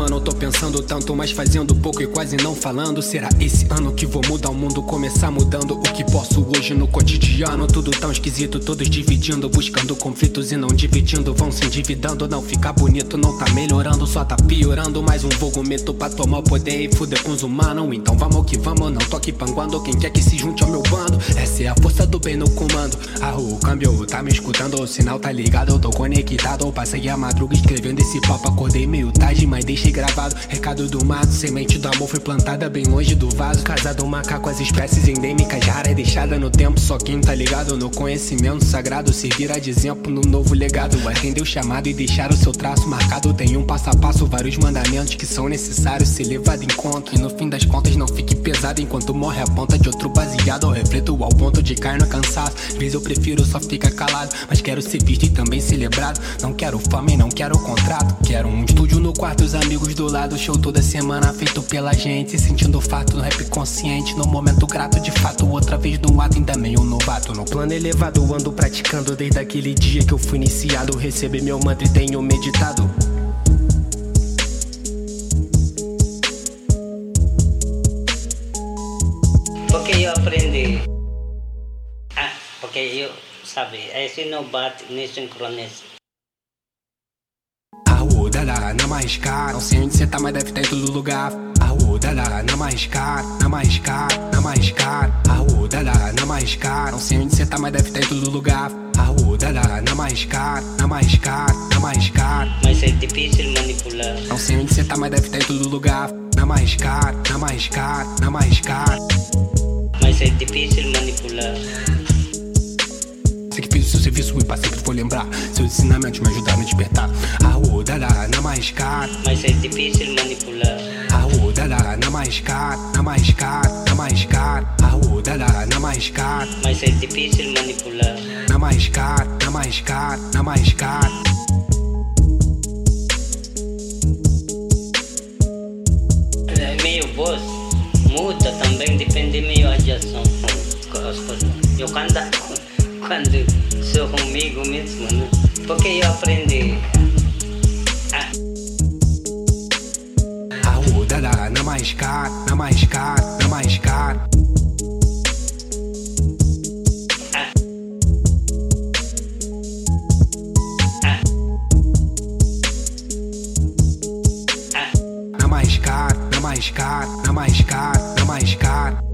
ano. Tô pensando tanto, mas fazendo pouco e quase não falando. Será esse ano que vou mudar o mundo, começar mudando o que posso hoje no cotidiano? Tudo tão esquisito, todos dividindo, buscando conflitos e não dividindo. Vão se endividando, não fica bonito, não tá melhorando, só tá piorando. Mais um vulgo mito pra tomar o poder e fuder com os humanos. Então vamos que vamos, não tô aqui panguando. Quem quer que se junte ao meu bando, essa é a força do bem no comando. O câmbio tá me escutando, o sinal tá ligado, eu tô conectado. Passei a madruga escrevendo esse papo, acordei meio tarde, mas deixei gravado. Recado do mato, semente do amor foi plantada bem longe do vaso. Casa do macaco, as espécies endêmicas raras, deixada no tempo. Só quem tá ligado no conhecimento sagrado servirá de exemplo no novo legado. Atender o chamado e deixar o seu traço marcado. Tem um passo a passo, vários mandamentos que são necessários ser levado em conta. E no fim das contas não fique pesado enquanto morre a ponta de outro baseado. Eu reflito ao ponto de cair no cansaço. Às vezes eu prefiro só ficar calado, mas quero ser visto e também celebrado. Não quero fama e não quero contrato. Quero um estúdio no quarto, os amigos do lado. Show toda semana feito pela gente, sentindo o fato no rap consciente. No momento grato de fato, outra vez do ato ainda meio novato. No plano elevado ando praticando desde aquele dia que eu fui iniciado. Recebi meu mantra e tenho meditado. Porque eu aprendi. Porque eu, sabe, esse não bate, nem sincroniza. Na mais cara, não sei onde cê tá, mas deve tá em todo lugar. Na mais cara, na mais cara, na mais cara. Na mais cara, não sei onde cê tá, mas deve tá em todo lugar. Na mais cara, na mais cara, na mais cara. Mas é difícil manipular. Não sei onde cê tá, mas deve tá em todo lugar. Na mais cara, na mais cara, na mais cara. Mas é difícil manipular. Sei que fiz o seu serviço e pra sempre vou lembrar. Seus ensinamentos me ajudaram a despertar. Na mais cara. Mas é difícil manipular. Na mais cara, na mais cara, na mais cara. Na mais cara. Mas é difícil manipular. Na mais cara, na mais cara, na mais cara. Meio voz muda também, depende meio da ação. Eu quando sou comigo mesmo, né? Porque eu aprendi. Na mais cara, na mais cara, na mais cara. Na mais cara, na mais cara, na mais cara, na mais cara.